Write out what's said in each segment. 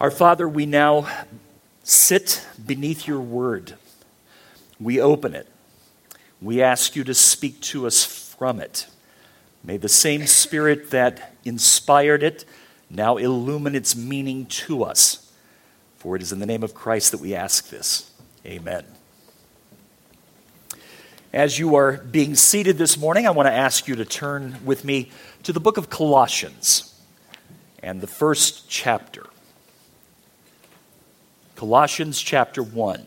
Our Father, we now sit beneath your word. We open it. We ask you to speak to us from it. May the same Spirit that inspired it now illumine its meaning to us. For it is in the name of Christ that we ask this. Amen. As you are being seated this morning, I want to ask you to turn with me to the book of Colossians and the first chapter. Colossians chapter 1.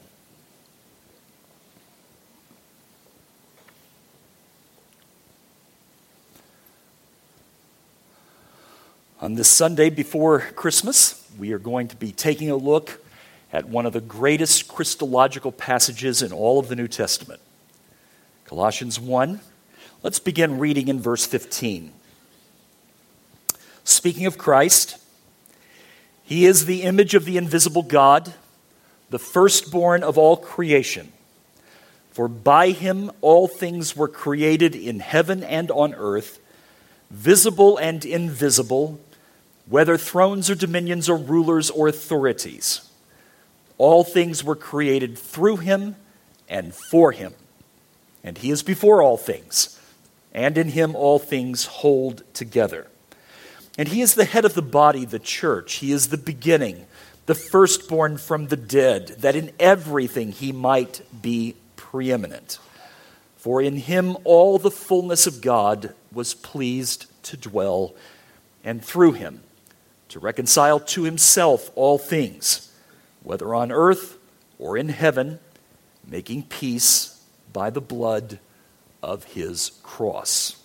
On this Sunday before Christmas, we are going to be taking a look at one of the greatest Christological passages in all of the New Testament. Colossians 1. Let's begin reading in verse 15. Speaking of Christ, he is the image of the invisible God, the firstborn of all creation. For by him all things were created in heaven and on earth, visible and invisible, whether thrones or dominions or rulers or authorities. All things were created through him and for him. And he is before all things, and in him all things hold together. And he is the head of the body, the church. He is the beginning, the firstborn from the dead, that in everything he might be preeminent. For in him all the fullness of God was pleased to dwell, and through him to reconcile to himself all things, whether on earth or in heaven, making peace by the blood of his cross.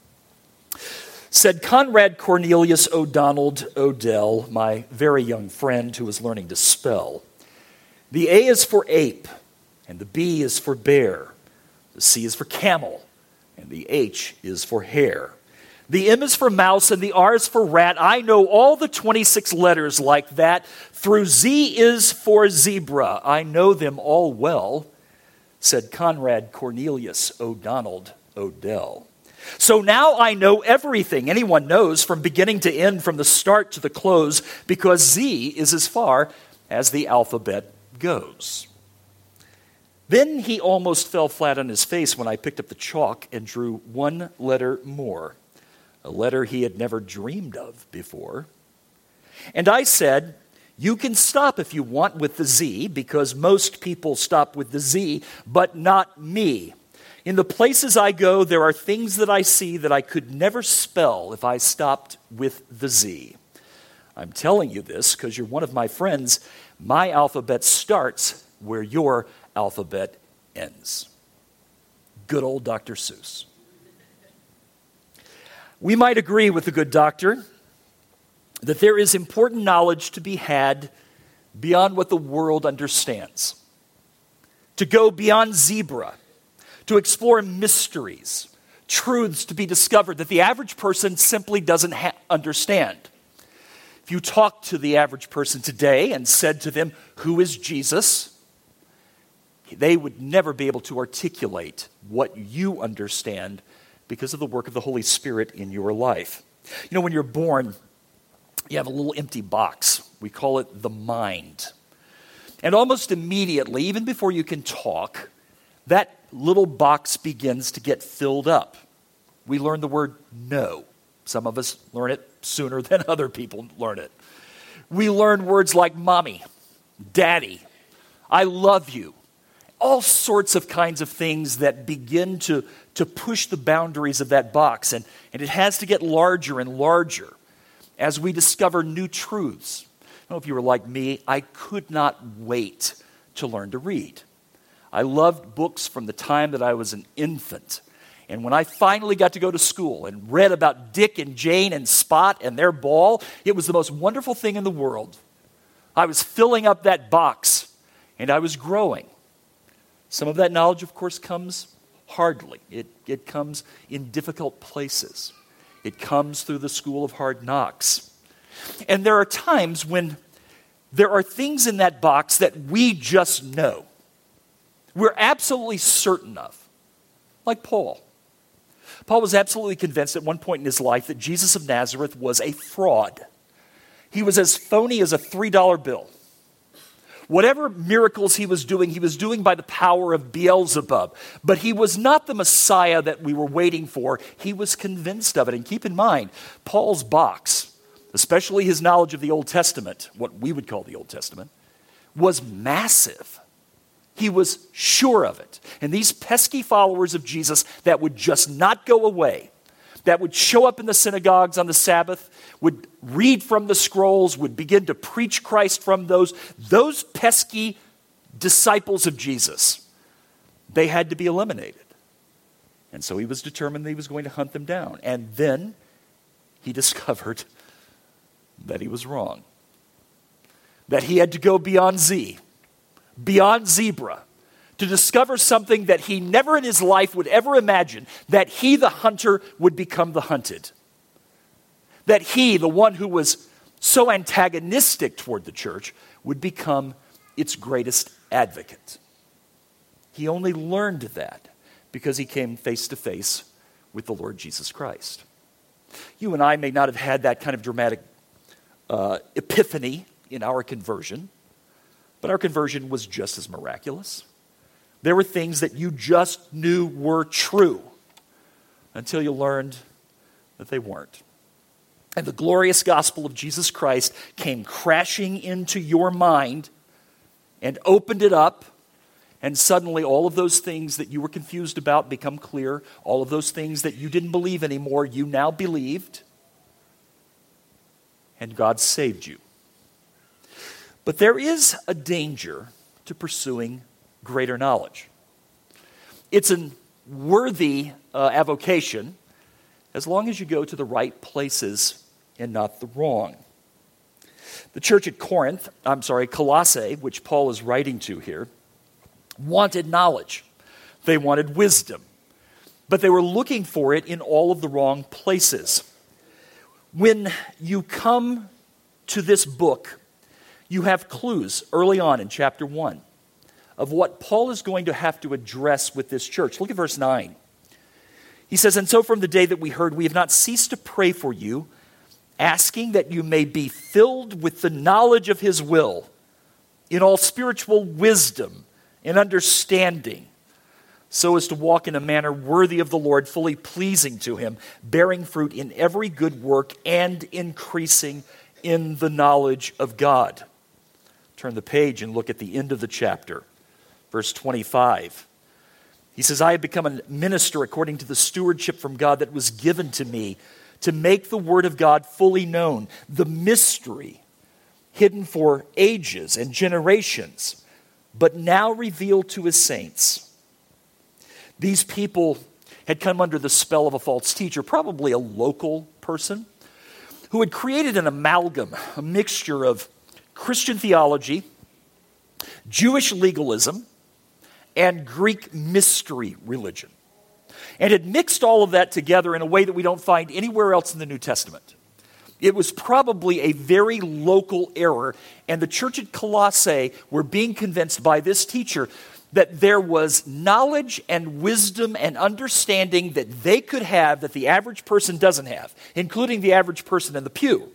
Said Conrad Cornelius O'Donnell Odell, my very young friend who is learning to spell, the A is for ape, and the B is for bear. The C is for camel, and the H is for hare. The M is for mouse, and the R is for rat. I know all the 26 letters like that. Through Z is for zebra. I know them all well, said Conrad Cornelius O'Donnell Odell. So now I know everything anyone knows from beginning to end, from the start to the close, because Z is as far as the alphabet goes. Then he almost fell flat on his face when I picked up the chalk and drew one letter more, a letter he had never dreamed of before. And I said, you can stop if you want with the Z, because most people stop with the Z, but not me. In the places I go, there are things that I see that I could never spell if I stopped with the Z. I'm telling you this because you're one of my friends. My alphabet starts where your alphabet ends. Good old Dr. Seuss. We might agree with the good doctor that there is important knowledge to be had beyond what the world understands. To go beyond zebra, to explore mysteries, truths to be discovered that the average person simply doesn't understand. If you talk to the average person today and said to them, who is Jesus? They would never be able to articulate what you understand because of the work of the Holy Spirit in your life. You know, when you're born, you have a little empty box. We call it the mind. And almost immediately, even before you can talk, that little box begins to get filled up. We learn the word no. Some of us learn it sooner than other people learn it. We learn words like mommy, daddy, I love you. All sorts of kinds of things that begin to push the boundaries of that box. And it has to get larger and larger as we discover new truths. I don't know if you were like me, I could not wait to learn to read. I loved books from the time that I was an infant. And when I finally got to go to school and read about Dick and Jane and Spot and their ball, it was the most wonderful thing in the world. I was filling up that box, and I was growing. Some of that knowledge, of course, comes hardly. It comes in difficult places. It comes through the school of hard knocks. And there are times when there are things in that box that we just know. We're absolutely certain of. Like Paul. Paul was absolutely convinced at one point in his life that Jesus of Nazareth was a fraud. he was as phony as a $3 bill. Whatever miracles he was doing by the power of Beelzebub. But he was not the Messiah that we were waiting for. He was convinced of it. And keep in mind, Paul's box, especially his knowledge of the Old Testament, what we would call the Old Testament, was massive. He was sure of it. And these pesky followers of Jesus that would just not go away, that would show up in the synagogues on the Sabbath, would read from the scrolls, would begin to preach Christ from those pesky disciples of Jesus, they had to be eliminated. And so he was determined that he was going to hunt them down. And then he discovered that he was wrong. That he had to go beyond zebra, to discover something that he never in his life would ever imagine, that he, the hunter, would become the hunted. That he, the one who was so antagonistic toward the church, would become its greatest advocate. He only learned that because he came face to face with the Lord Jesus Christ. You and I may not have had that kind of dramatic epiphany in our conversion, but our conversion was just as miraculous. There were things that you just knew were true until you learned that they weren't. And the glorious gospel of Jesus Christ came crashing into your mind and opened it up, and suddenly all of those things that you were confused about become clear. All of those things that you didn't believe anymore, you now believed, and God saved you. But there is a danger to pursuing greater knowledge. It's a worthy avocation as long as you go to the right places and not the wrong. The church at Colossae, which Paul is writing to here, wanted knowledge. They wanted wisdom. But they were looking for it in all of the wrong places. When you come to this book, you have clues early on in chapter 1 of what Paul is going to have to address with this church. Look at verse 9. He says, "And so from the day that we heard, we have not ceased to pray for you, asking that you may be filled with the knowledge of his will, in all spiritual wisdom and understanding, so as to walk in a manner worthy of the Lord, fully pleasing to him, bearing fruit in every good work and increasing in the knowledge of God." Turn the page and look at the end of the chapter, verse 25. He says, "I have become a minister according to the stewardship from God that was given to me, to make the word of God fully known, the mystery hidden for ages and generations, but now revealed to his saints." These people had come under the spell of a false teacher, probably a local person, who had created an amalgam, a mixture of Christian theology, Jewish legalism, and Greek mystery religion, and had mixed all of that together in a way that we don't find anywhere else in the New Testament. It was probably a very local error, and the church at Colossae were being convinced by this teacher that there was knowledge and wisdom and understanding that they could have that the average person doesn't have, including the average person in the pew.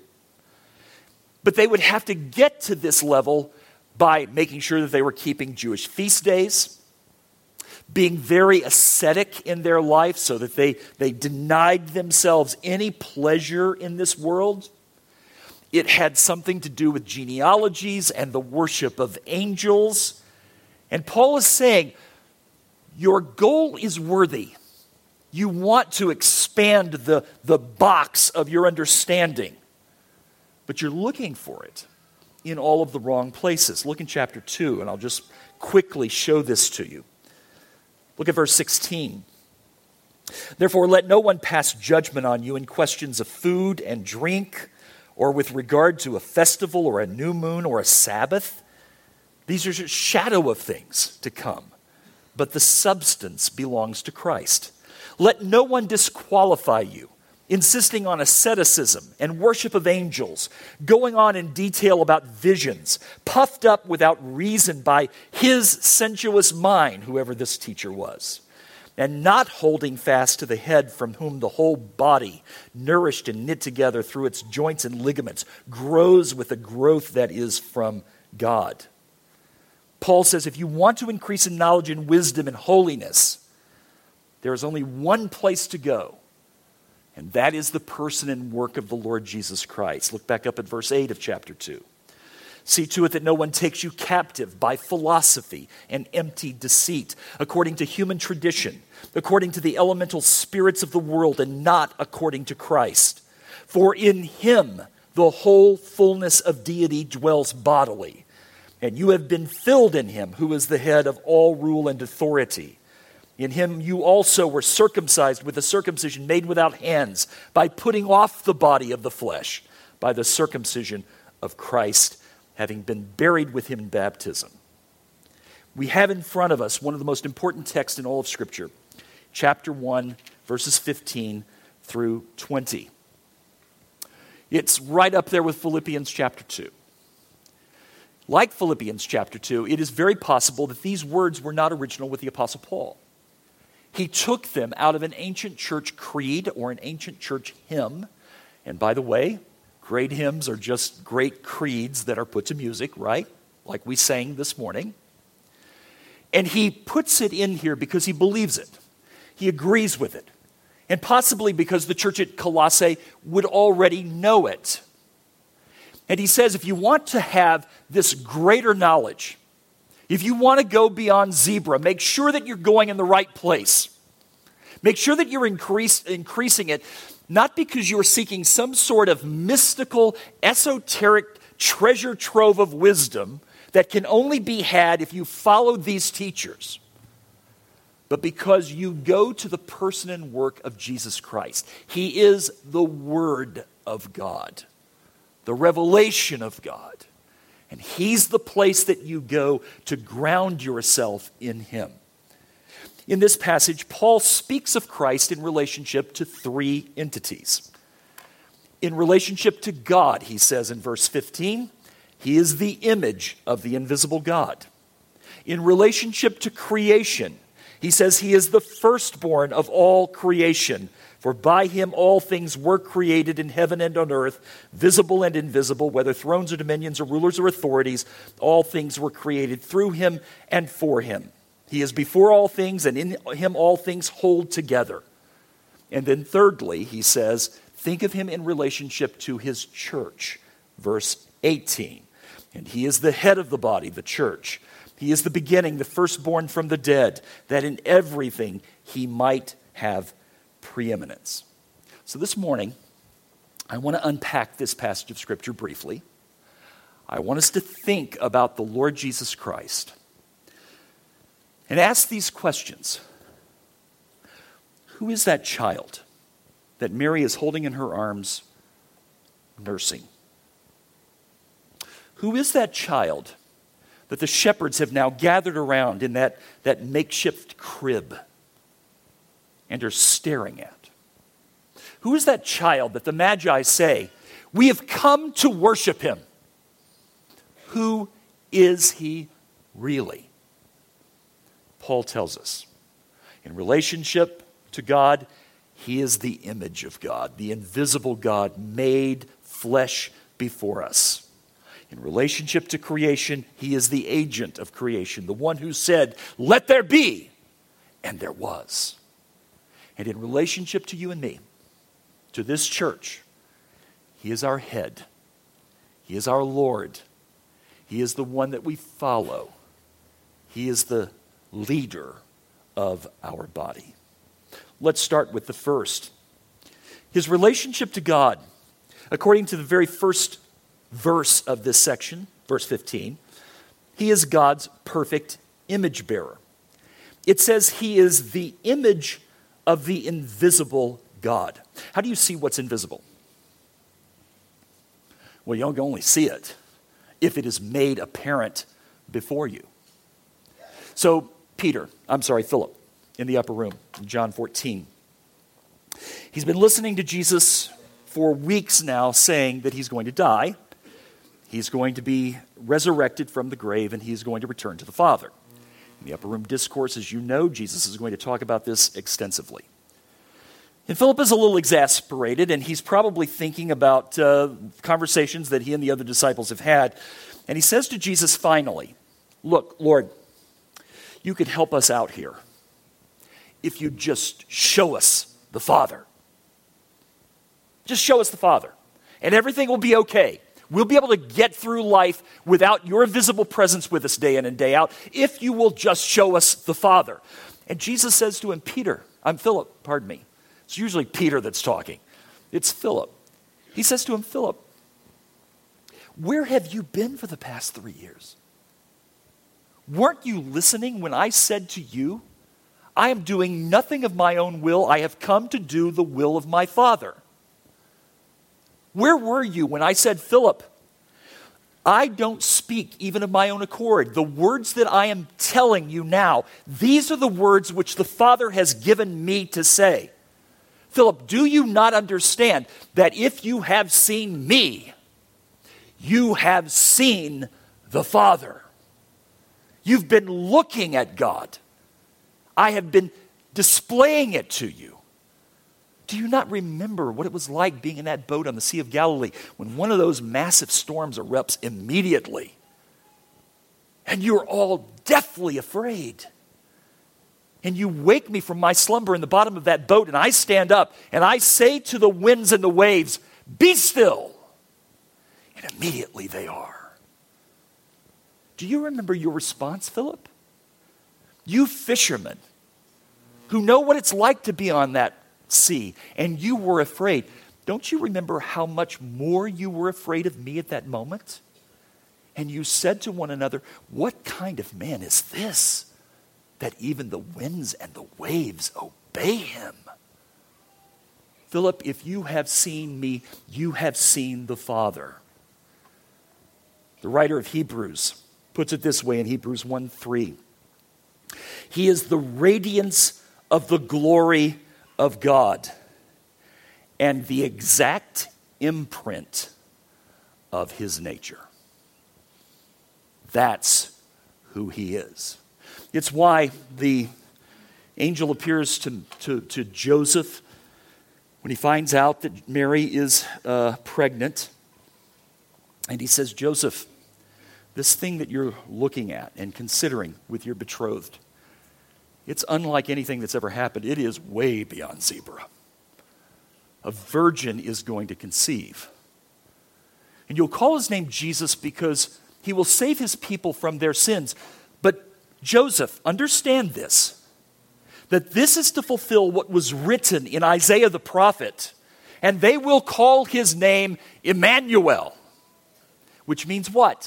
But they would have to get to this level by making sure that they were keeping Jewish feast days, being very ascetic in their life so that they denied themselves any pleasure in this world. It had something to do with genealogies and the worship of angels. And Paul is saying, your goal is worthy. You want to expand the box of your understanding, but you're looking for it in all of the wrong places. Look in chapter 2, and I'll just quickly show this to you. Look at verse 16. "Therefore, let no one pass judgment on you in questions of food and drink, or with regard to a festival or a new moon or a Sabbath. These are just shadow of things to come, but the substance belongs to Christ. Let no one disqualify you, insisting on asceticism and worship of angels, going on in detail about visions, puffed up without reason by his sensuous mind," whoever this teacher was, and not holding fast to the head, from whom the whole body, nourished and knit together through its joints and ligaments, grows with a growth that is from God. Paul says if you want to increase in knowledge and wisdom and holiness, there is only one place to go, and that is the person and work of the Lord Jesus Christ. Look back up at verse 8 of chapter 2. See to it that no one takes you captive by philosophy and empty deceit, according to human tradition, according to the elemental spirits of the world, and not according to Christ. For in him the whole fullness of deity dwells bodily, and you have been filled in him, who is the head of all rule and authority. In him you also were circumcised with a circumcision made without hands, by putting off the body of the flesh, by the circumcision of Christ, having been buried with him in baptism. We have in front of us one of the most important texts in all of Scripture, chapter 1, verses 15 through 20. It's right up there with Philippians chapter 2. Like Philippians chapter 2, it is very possible that these words were not original with the Apostle Paul. He took them out of an ancient church creed or an ancient church hymn. And by the way, great hymns are just great creeds that are put to music, right? Like we sang this morning. And he puts it in here because he believes it. He agrees with it. And possibly because the church at Colossae would already know it. And he says, if you want to have this greater knowledge, if you want to go beyond zebra, make sure that you're going in the right place. Make sure that you're increasing it, not because you're seeking some sort of mystical, esoteric treasure trove of wisdom that can only be had if you follow these teachers, but because you go to the person and work of Jesus Christ. He is the Word of God, the revelation of God. And he's the place that you go to ground yourself in him. In this passage, Paul speaks of Christ in relationship to three entities. In relationship to God, he says in verse 15, he is the image of the invisible God. In relationship to creation, he says he is the firstborn of all creation. For by him all things were created in heaven and on earth, visible and invisible, whether thrones or dominions or rulers or authorities, all things were created through him and for him. He is before all things, and in him all things hold together. And then thirdly, he says, think of him in relationship to his church. Verse 18, and he is the head of the body, the church. He is the beginning, the firstborn from the dead, that in everything he might have preeminence. So this morning, I want to unpack this passage of Scripture briefly. I want us to think about the Lord Jesus Christ and ask these questions. Who is that child that Mary is holding in her arms, nursing? Who is that child that the shepherds have now gathered around in that makeshift crib and are staring at? Who is that child that the Magi say, we have come to worship him? Who is he really? Paul tells us, in relationship to God, he is the image of God, the invisible God made flesh before us. In relationship to creation, he is the agent of creation, the one who said, let there be, and there was. And in relationship to you and me, to this church, he is our head. He is our Lord. He is the one that we follow. He is the leader of our body. Let's start with the first. His relationship to God, according to the very first verse of this section, verse 15, he is God's perfect image bearer. It says he is the image of the invisible God. How do you see what's invisible? Well, you can only see it if it is made apparent before you. So Philip, in the upper room, in John 14. He's been listening to Jesus for weeks now saying that he's going to die, he's going to be resurrected from the grave, and he's going to return to the Father. In the Upper Room Discourse, as you know, Jesus is going to talk about this extensively. And Philip is a little exasperated, and he's probably thinking about conversations that he and the other disciples have had. And he says to Jesus finally, "Look, Lord, you could help us out here if you just show us the Father. Just show us the Father, and everything will be okay. We'll be able to get through life without your visible presence with us day in and day out if you will just show us the Father." And Jesus says to him, Philip, pardon me. It's usually Peter that's talking. It's Philip. He says to him, "Philip, where have you been for the past 3 years? Weren't you listening when I said to you, I am doing nothing of my own will. I have come to do the will of my Father. Where were you when I said, Philip, I don't speak even of my own accord. The words that I am telling you now, these are the words which the Father has given me to say. Philip, do you not understand that if you have seen me, you have seen the Father? You've been looking at God. I have been displaying it to you. Do you not remember what it was like being in that boat on the Sea of Galilee when one of those massive storms erupts immediately? And you're all deathly afraid. And you wake me from my slumber in the bottom of that boat, and I stand up, and I say to the winds and the waves, be still. And immediately they are. Do you remember your response, Philip? You fishermen who know what it's like to be on that sea, and you were afraid. Don't you remember how much more you were afraid of me at that moment? And you said to one another, what kind of man is this, that even the winds and the waves obey him? Philip, if you have seen me, you have seen the Father. The writer of Hebrews puts it this way in Hebrews 1:3. He is the radiance of the glory of God and the exact imprint of his nature. That's who he is. It's why the angel appears to Joseph when he finds out that Mary is pregnant. And he says, Joseph, this thing that you're looking at and considering with your betrothed, it's unlike anything that's ever happened. It is way beyond zebra. A virgin is going to conceive. And you'll call his name Jesus because he will save his people from their sins. But Joseph, understand this, that this is to fulfill what was written in Isaiah the prophet. And they will call his name Emmanuel, which means what?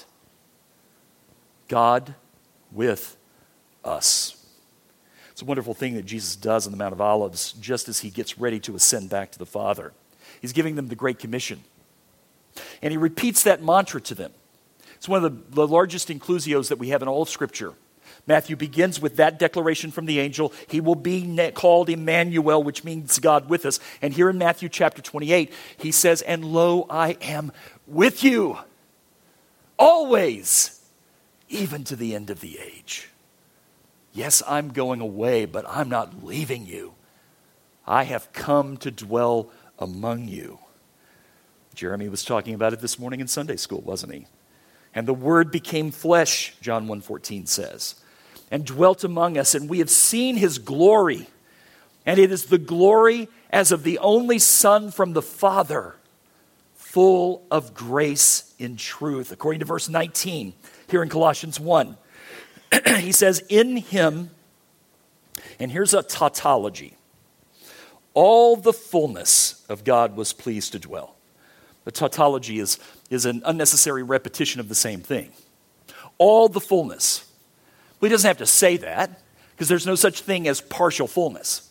God with us. It's a wonderful thing that Jesus does on the Mount of Olives just as he gets ready to ascend back to the Father. He's giving them the Great Commission. And he repeats that mantra to them. It's one of the largest inclusios that we have in all of Scripture. Matthew begins with that declaration from the angel. He will be called Emmanuel, which means God with us. And here in Matthew chapter 28, he says, and lo, I am with you always, even to the end of the age. Yes, I'm going away, but I'm not leaving you. I have come to dwell among you. Jeremy was talking about it this morning in Sunday school, wasn't he? And the Word became flesh, John 1:14 says, and dwelt among us, and we have seen his glory. And it is the glory as of the only Son from the Father, full of grace and truth. According to verse 19, here in Colossians 1. He says, in him, and here's a tautology, all the fullness of God was pleased to dwell. The tautology is an unnecessary repetition of the same thing. All the fullness. Well, he doesn't have to say that, because there's no such thing as partial fullness.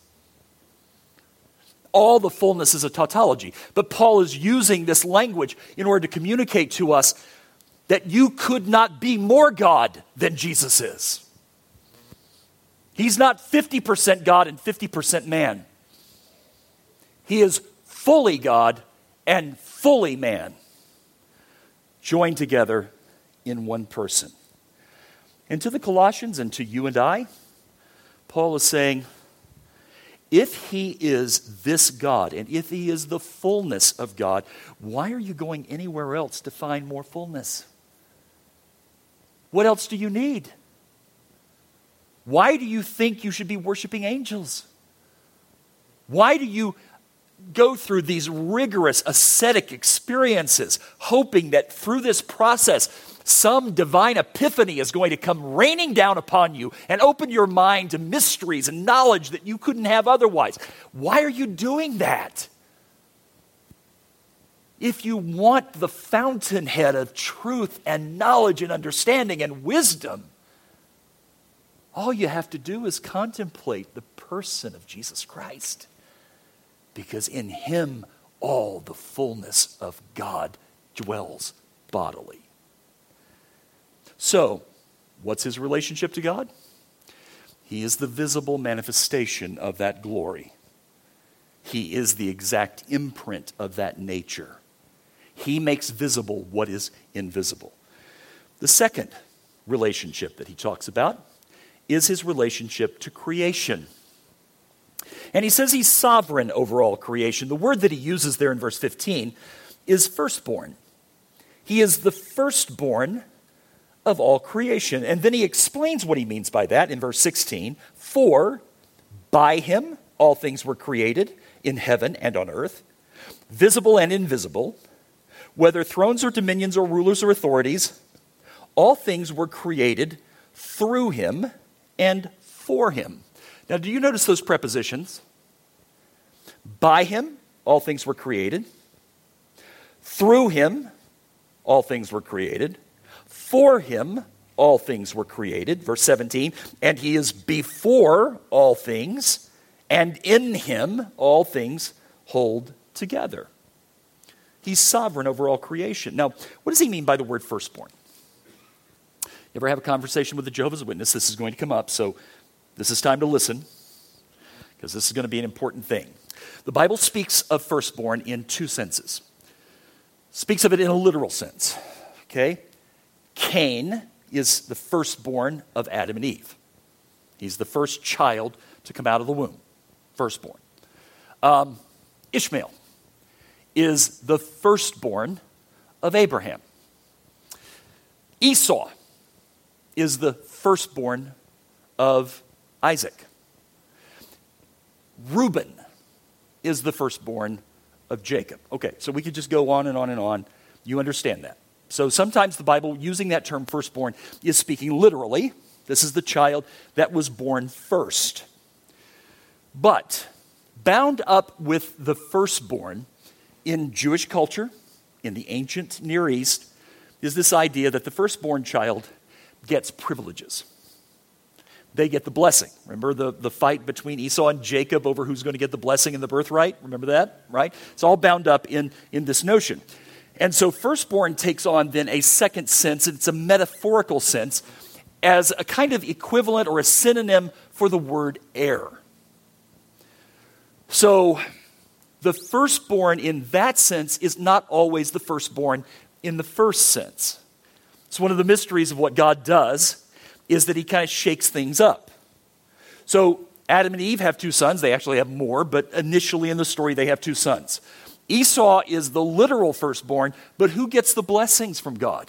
All the fullness is a tautology. But Paul is using this language in order to communicate to us that you could not be more God than Jesus is. He's not 50% God and 50% man. He is fully God and fully man, joined together in one person. And to the Colossians and to you and I, Paul is saying, if he is this God, and if he is the fullness of God, why are you going anywhere else to find more fullness? What else do you need? Why do you think you should be worshiping angels? Why do you go through these rigorous ascetic experiences, hoping that through this process, some divine epiphany is going to come raining down upon you and open your mind to mysteries and knowledge that you couldn't have otherwise? Why are you doing that? If you want the fountainhead of truth and knowledge and understanding and wisdom, all you have to do is contemplate the person of Jesus Christ, because in him all the fullness of God dwells bodily. So, what's his relationship to God? He is the visible manifestation of that glory. He is the exact imprint of that nature. He makes visible what is invisible. The second relationship that he talks about is his relationship to creation. And he says he's sovereign over all creation. The word that he uses there in verse 15 is firstborn. He is the firstborn of all creation. And then he explains what he means by that in verse 16. For by him all things were created in heaven and on earth, visible and invisible, whether thrones or dominions or rulers or authorities, all things were created through him and for him. Now, do you notice those prepositions? By him, all things were created. Through him, all things were created. For him, all things were created. Verse 17, and he is before all things, and in him all things hold together. He's sovereign over all creation. Now, what does he mean by the word firstborn? You ever have a conversation with a Jehovah's Witness? This is going to come up, so this is time to listen, because this is going to be an important thing. The Bible speaks of firstborn in two senses. Speaks of it in a literal sense, okay? Cain is the firstborn of Adam and Eve. He's the first child to come out of the womb, firstborn. Ishmael is the firstborn of Abraham. Esau is the firstborn of Isaac. Reuben is the firstborn of Jacob. Okay, so we could just go on and on and on. You understand that. So sometimes the Bible, using that term firstborn, is speaking literally. This is the child that was born first. But bound up with the firstborn in Jewish culture, in the ancient Near East, is this idea that the firstborn child gets privileges. They get the blessing. Remember the fight between Esau and Jacob over who's going to get the blessing and the birthright? Remember that, right? It's all bound up in this notion. And so firstborn takes on then a second sense, and it's a metaphorical sense, as a kind of equivalent or a synonym for the word heir. So the firstborn in that sense is not always the firstborn in the first sense. It's one of the mysteries of what God does, is that he kind of shakes things up. So Adam and Eve have two sons. They actually have more, but initially in the story they have two sons. Esau is the literal firstborn, but who gets the blessings from God?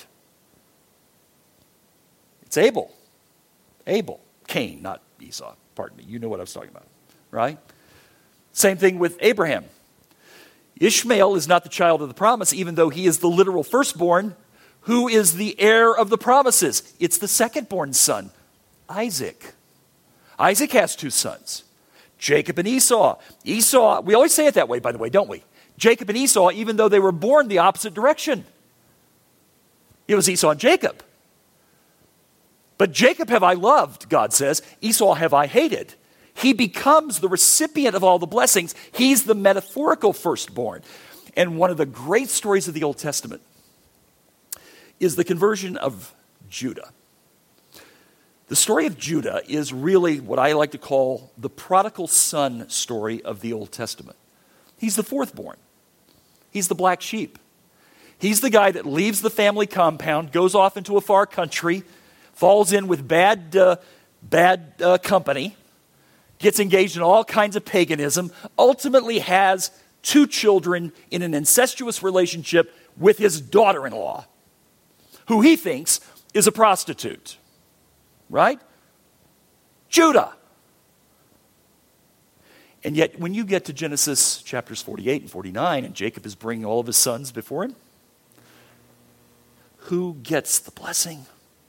It's Abel. Abel. Cain, not Esau. Pardon me. You know what I was talking about, right? Same thing with Abraham. Ishmael is not the child of the promise, even though he is the literal firstborn. Who is the heir of the promises? It's the second-born son, Isaac. Isaac has two sons, Jacob and Esau. Esau, we always say it that way, by the way, don't we? Jacob and Esau, even though they were born the opposite direction. It was Esau and Jacob. But Jacob have I loved, God says. Esau have I hated. He becomes the recipient of all the blessings. He's the metaphorical firstborn. And one of the great stories of the Old Testament is the conversion of Judah. The story of Judah is really what I like to call the prodigal son story of the Old Testament. He's the fourthborn. He's the black sheep. He's the guy that leaves the family compound, goes off into a far country, falls in with bad company, gets engaged in all kinds of paganism, ultimately has 2 children in an incestuous relationship with his daughter-in-law, who he thinks is a prostitute. Right? Judah. And yet, when you get to Genesis chapters 48 and 49, and Jacob is bringing all of his sons before him, who gets the blessing?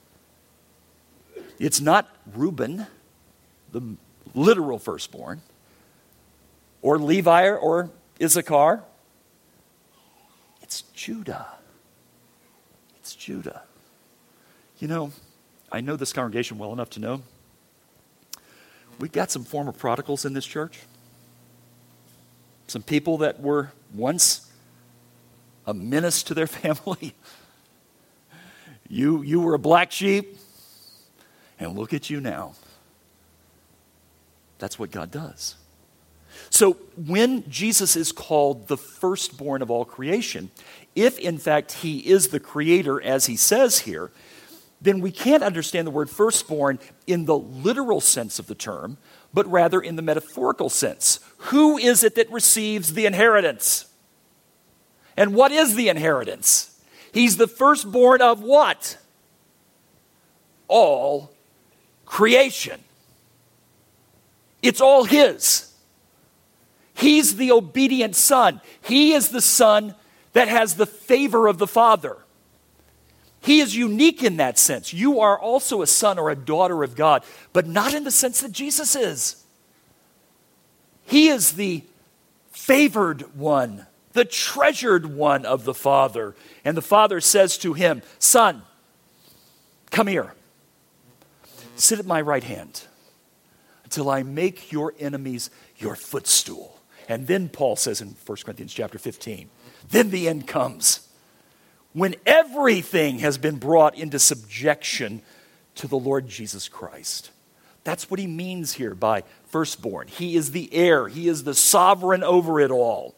It's not Reuben, the literal firstborn, or Levi or Issachar. It's Judah. It's Judah. You know, I know this congregation well enough to know we've got some former prodigals in this church. Some people that were once a menace to their family. You were a black sheep, and look at you now. That's what God does. So when Jesus is called the firstborn of all creation, if in fact he is the creator as he says here, then we can't understand the word firstborn in the literal sense of the term, but rather in the metaphorical sense. Who is it that receives the inheritance? And what is the inheritance? He's the firstborn of what? All creation. It's all his. He's the obedient son. He is the son that has the favor of the Father. He is unique in that sense. You are also a son or a daughter of God, but not in the sense that Jesus is. He is the favored one, the treasured one of the Father. And the Father says to him, "Son, come here. Sit at my right hand until I make your enemies your footstool." And then Paul says in 1 Corinthians chapter 15, then the end comes when everything has been brought into subjection to the Lord Jesus Christ. That's what he means here by firstborn. He is the heir. He is the sovereign over it all.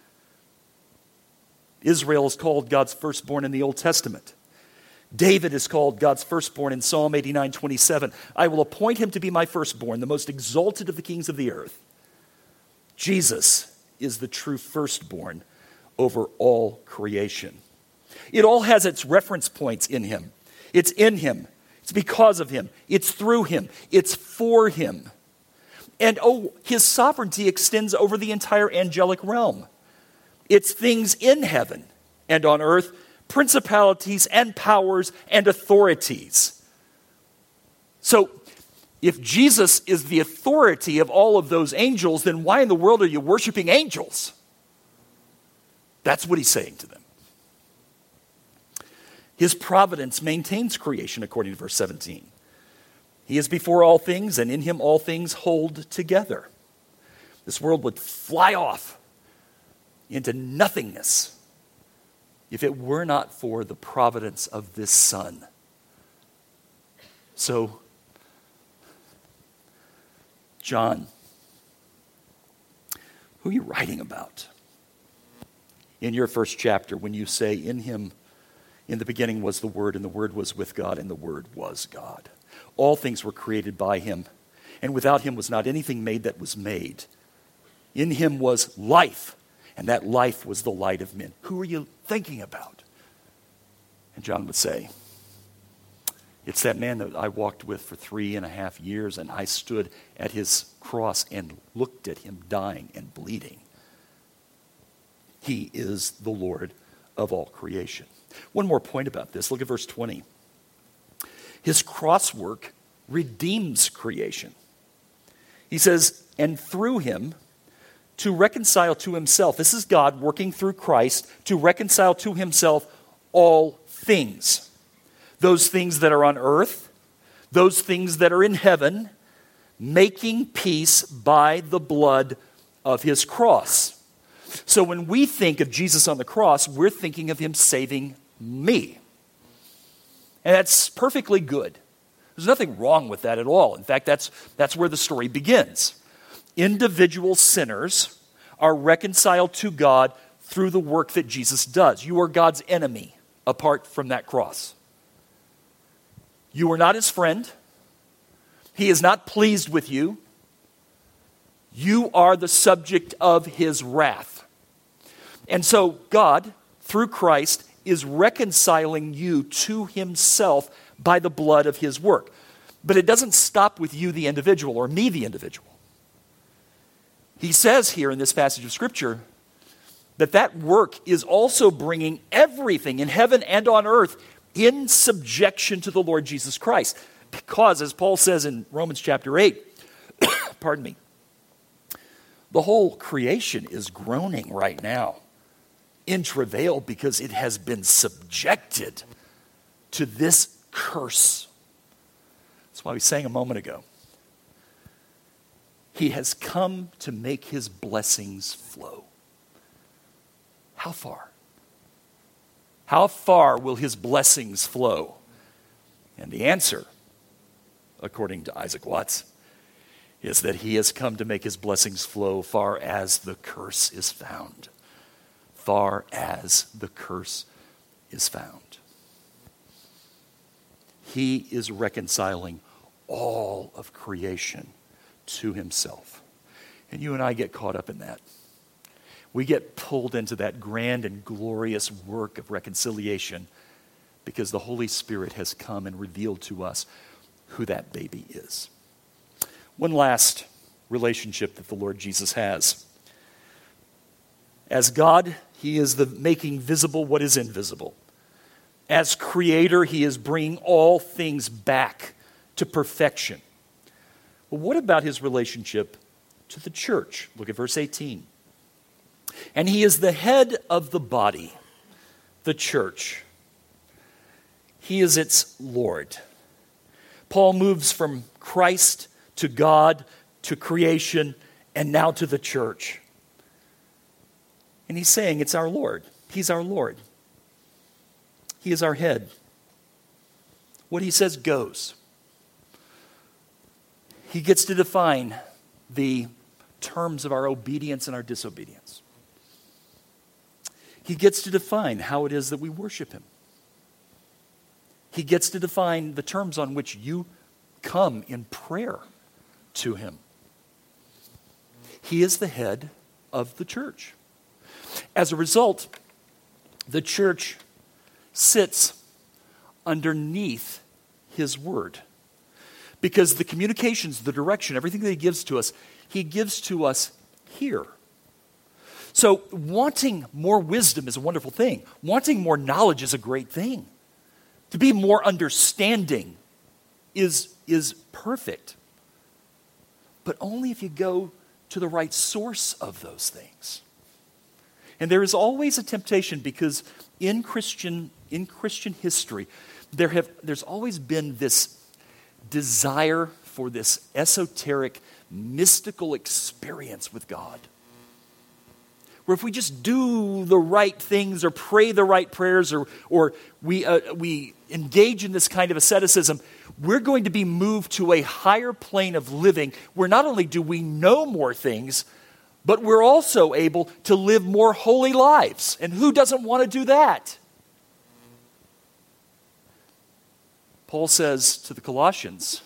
Israel is called God's firstborn in the Old Testament. David is called God's firstborn in Psalm 89:27. I will appoint him to be my firstborn, the most exalted of the kings of the earth. Jesus is the true firstborn over all creation. It all has its reference points in him. It's in him. It's because of him. It's through him. It's for him. And his sovereignty extends over the entire angelic realm. It's things in heaven and on earth, principalities and powers and authorities. So, if Jesus is the authority of all of those angels, then why in the world are you worshiping angels? That's what he's saying to them. His providence maintains creation, according to verse 17. He is before all things, and in him all things hold together. This world would fly off into nothingness if it were not for the providence of this Son. So, John, who are you writing about? In your first chapter, when you say, in him, in the beginning was the Word, and the Word was with God, and the Word was God. All things were created by him, and without him was not anything made that was made. In him was life, and that life was the light of men. Who are you thinking about? And John would say, it's that man that I walked with for 3.5 years, and I stood at his cross and looked at him dying and bleeding. He is the Lord of all creation. One more point about this. Look at verse 20. His cross work redeems creation. He says, and through him to reconcile to himself. This is God working through Christ to reconcile to himself all things. Those things that are on earth, those things that are in heaven, making peace by the blood of his cross. So when we think of Jesus on the cross, we're thinking of him saving me. And that's perfectly good. There's nothing wrong with that at all. In fact, that's where the story begins. Individual sinners are reconciled to God through the work that Jesus does. You are God's enemy apart from that cross. You are not his friend. He is not pleased with you. You are the subject of his wrath. And so God, through Christ, is reconciling you to himself by the blood of his work. But it doesn't stop with you, the individual, or me, the individual. He says here in this passage of Scripture that that work is also bringing everything in heaven and on earth in subjection to the Lord Jesus Christ. Because, as Paul says in Romans chapter 8, pardon me, the whole creation is groaning right now in travail because it has been subjected to this curse. That's why we sang a moment ago. He has come to make his blessings flow. How far? How far will his blessings flow? And the answer, according to Isaac Watts, is that he has come to make his blessings flow far as the curse is found. Far as the curse is found. He is reconciling all of creation to himself. And you and I get caught up in that. We get pulled into that grand and glorious work of reconciliation because the Holy Spirit has come and revealed to us who that baby is. One last relationship that the Lord Jesus has. As God, he is the making visible what is invisible. As creator, he is bringing all things back to perfection. Well, what about his relationship to the church? Look at verse 18. And he is the head of the body, the church. He is its Lord. Paul moves from Christ to God, to creation, and now to the church. And he's saying it's our Lord. He's our Lord. He is our head. What he says goes. He gets to define the terms of our obedience and our disobedience. He gets to define how it is that we worship him. He gets to define the terms on which you come in prayer to him. He is the head of the church. As a result, the church sits underneath his word. Because the communications, the direction, everything that he gives to us here. So wanting more wisdom is a wonderful thing. Wanting more knowledge is a great thing. To be more understanding is perfect. But only if you go to the right source of those things. And there is always a temptation because in Christian history, there's always been this desire for this esoteric, mystical experience with God. Where if we just do the right things or pray the right prayers or we engage in this kind of asceticism, we're going to be moved to a higher plane of living where not only do we know more things, but we're also able to live more holy lives. And who doesn't want to do that? Paul says to the Colossians,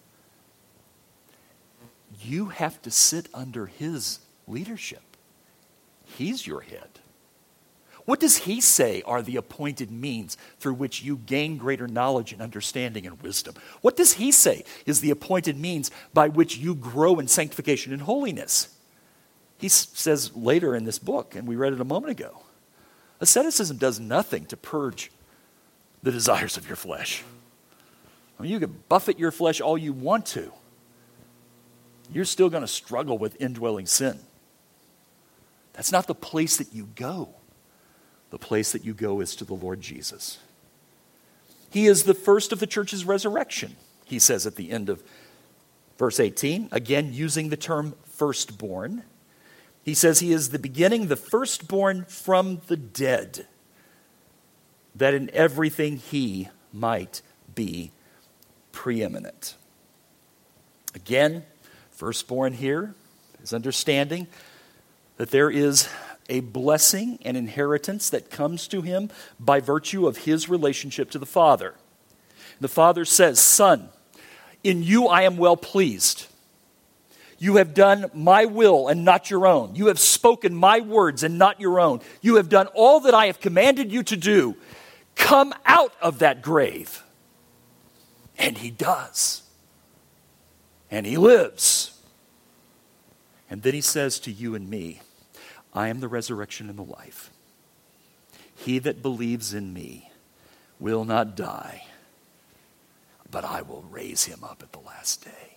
you have to sit under his leadership. He's your head. What does he say are the appointed means through which you gain greater knowledge and understanding and wisdom? What does he say is the appointed means by which you grow in sanctification and holiness? He says later in this book, and we read it a moment ago, asceticism does nothing to purge the desires of your flesh. I mean, you can buffet your flesh all you want to. You're still going to struggle with indwelling sin. That's not the place that you go. The place that you go is to the Lord Jesus. He is the first of the church's resurrection, he says at the end of verse 18, again using the term firstborn. He says he is the beginning, the firstborn from the dead, that in everything he might be preeminent. Again, firstborn here is understanding that there is a blessing and inheritance that comes to him by virtue of his relationship to the Father. The Father says, Son, in you I am well pleased. You have done my will and not your own. You have spoken my words and not your own. You have done all that I have commanded you to do. Come out of that grave. And he does. And he lives. And then he says to you and me, I am the resurrection and the life. He that believes in me will not die, but I will raise him up at the last day.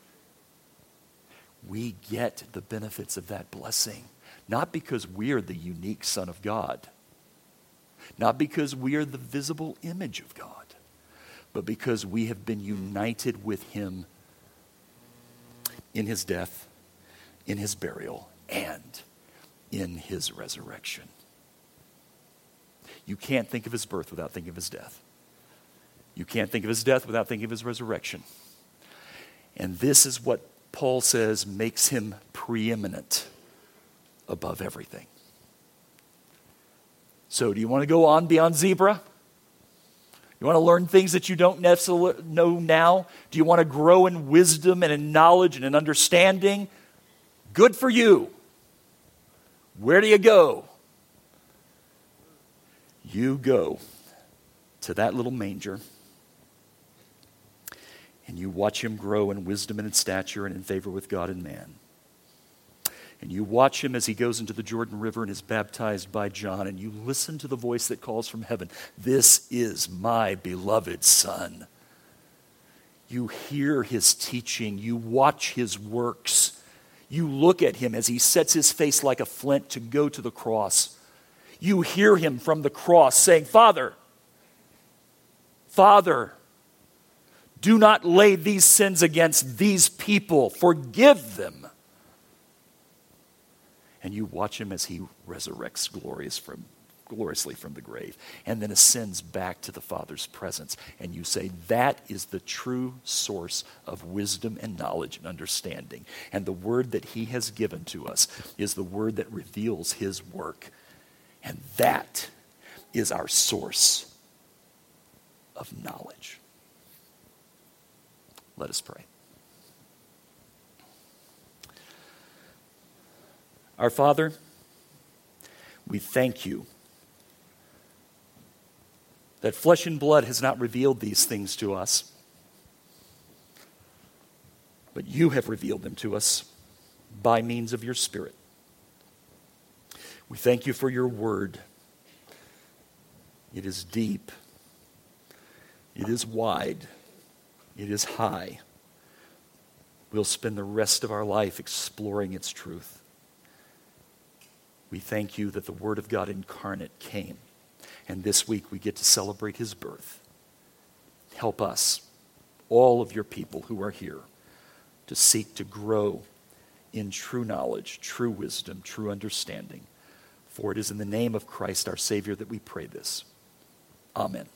We get the benefits of that blessing, not because we are the unique Son of God, not because we are the visible image of God, but because we have been united with him in his death, in his burial, and in his resurrection. You can't think of his birth without thinking of his death. You can't think of his death without thinking of his resurrection. And this is what Paul says makes him preeminent above everything. So do you want to go on beyond zebra? You want to learn things that you don't necessarily know now? Do you want to grow in wisdom and in knowledge and in understanding? Good for you. Where do you go? You go to that little manger and you watch him grow in wisdom and in stature and in favor with God and man. And you watch him as he goes into the Jordan River and is baptized by John, and you listen to the voice that calls from heaven, this is my beloved Son. You hear his teaching, you watch his works, you look at him as he sets his face like a flint to go to the cross. You hear him from the cross saying, Father, Father, do not lay these sins against these people. Forgive them. And you watch him as he resurrects gloriously from the grave and then ascends back to the Father's presence. And you say, that is the true source of wisdom and knowledge and understanding. And the word that he has given to us is the word that reveals his work. And that is our source of knowledge. Let us pray. Our Father, we thank you that flesh and blood has not revealed these things to us, but you have revealed them to us by means of your Spirit. We thank you for your word. It is deep. It is wide. It is high. We'll spend the rest of our life exploring its truth. We thank you that the Word of God incarnate came, and this week we get to celebrate his birth. Help us, all of your people who are here, to seek to grow in true knowledge, true wisdom, true understanding. For it is in the name of Christ our Savior that we pray this. Amen.